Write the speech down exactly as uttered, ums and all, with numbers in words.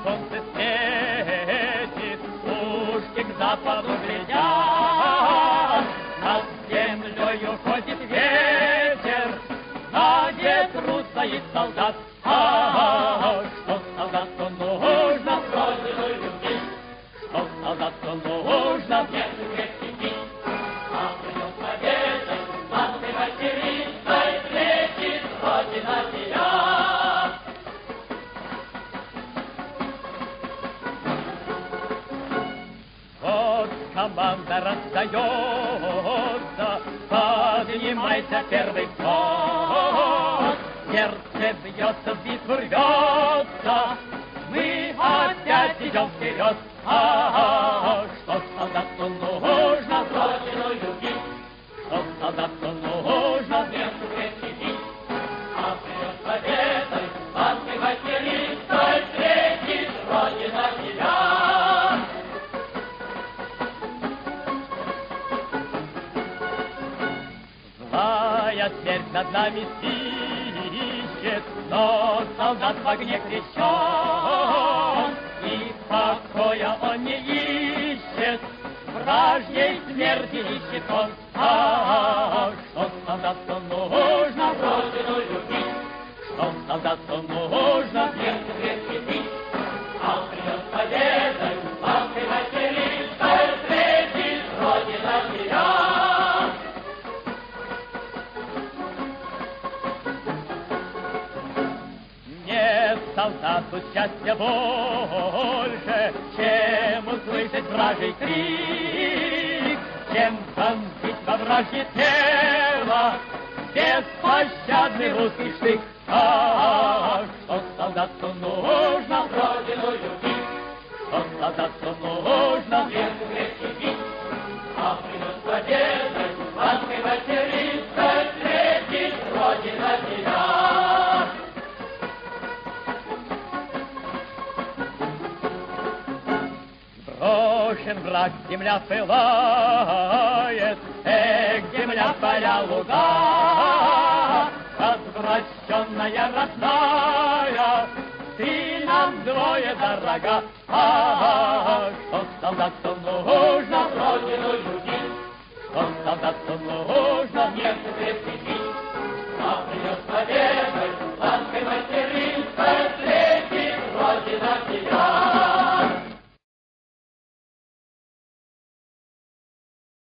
солнце светит, пушки к западу глядят, над землею ходит ветер, на ветру стоит солдат. А, что солдату нужно, родину любить, что солдату нужно, землю крестить, а придет победа, матушкой материнской встретит родина тебя. Вот команда раздается, поднимайся первый вход. Сердце бьется, в битву рвется, мы опять идем вперед. А, что солдату нужно, родину любить, что солдату нужно, землю крестить, а придет победой, матушкой материнской встретит родина тебя. Злая смерть над нами стищет, но солдат в огне крещен, и покоя он не ищет, вражьей смерти ищет он. А, что солдату нужно, родину любить, что солдату нужно, землю крестить, а придет победой, матушкой материнской встретит родина тебя. Солдату счастья больше, чем услышать вражий крик, чем вонзить во вражье тело беспощадный русский штык. А, что солдату нужно, родину любить, что солдату нужно, землю крестить, а придет победа, матушкой материнской встретит родина тебя. Брошен враг, земля пылает, эх, земля, поля, луга, возвращенная родная, ты нам вдвое дорога. А, что солдату нужно, родину любить, что солдату нужно,